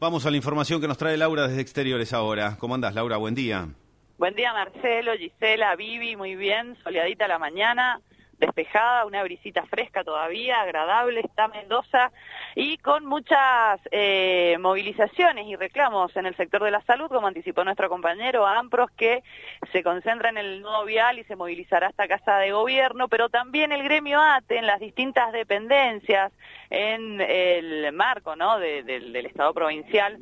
Vamos a la información que nos trae Laura desde Exteriores ahora. ¿Cómo andás, Laura? Buen día. Buen día, Marcelo, Gisela, Vivi, muy bien, soleadita la mañana, despejada, una brisita fresca todavía, agradable, está Mendoza, y con muchas movilizaciones y reclamos en el sector de la salud, como anticipó nuestro compañero Ampros, que se concentra en el nudo vial y se movilizará hasta Casa de Gobierno, pero también el gremio ATE en las distintas dependencias, en el marco, ¿no?, del Estado provincial,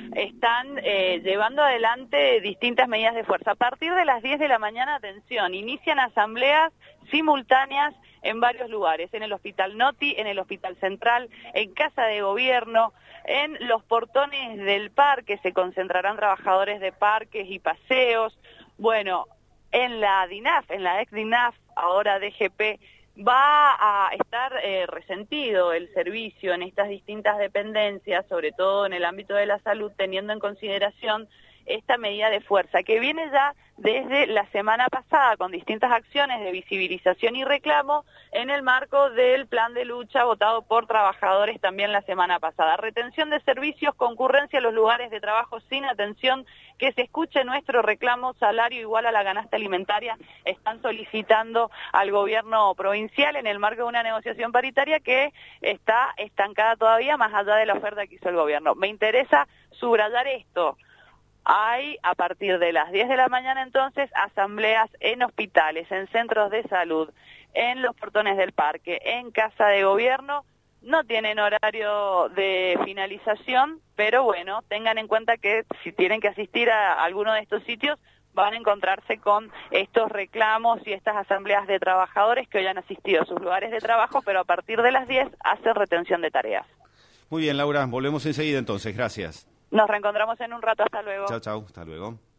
están llevando adelante distintas medidas de fuerza. A partir de las 10 de la mañana, atención, inician asambleas simultáneas en varios lugares, en el Hospital Noti, en el Hospital Central, en Casa de Gobierno, en los portones del parque se concentrarán trabajadores de parques y paseos. Bueno, en la DINAF, en la ex DINAF, ahora DGP, va a estar resentido el servicio en estas distintas dependencias, sobre todo en el ámbito de la salud, teniendo en consideración esta medida de fuerza, que viene ya desde la semana pasada con distintas acciones de visibilización y reclamo en el marco del plan de lucha votado por trabajadores también la semana pasada. Retención de servicios, concurrencia a los lugares de trabajo sin atención, que se escuche nuestro reclamo, salario igual a la canasta alimentaria, están solicitando al gobierno provincial en el marco de una negociación paritaria que está estancada todavía más allá de la oferta que hizo el gobierno. Me interesa subrayar esto. Hay, a partir de las 10 de la mañana entonces, asambleas en hospitales, en centros de salud, en los portones del parque, en Casa de Gobierno. No tienen horario de finalización, pero bueno, tengan en cuenta que si tienen que asistir a alguno de estos sitios, van a encontrarse con estos reclamos y estas asambleas de trabajadores que hoy han asistido a sus lugares de trabajo, pero a partir de las 10 hacen retención de tareas. Muy bien, Laura, volvemos enseguida entonces. Gracias. Nos reencontramos en un rato, hasta luego. Chao, chao, hasta luego.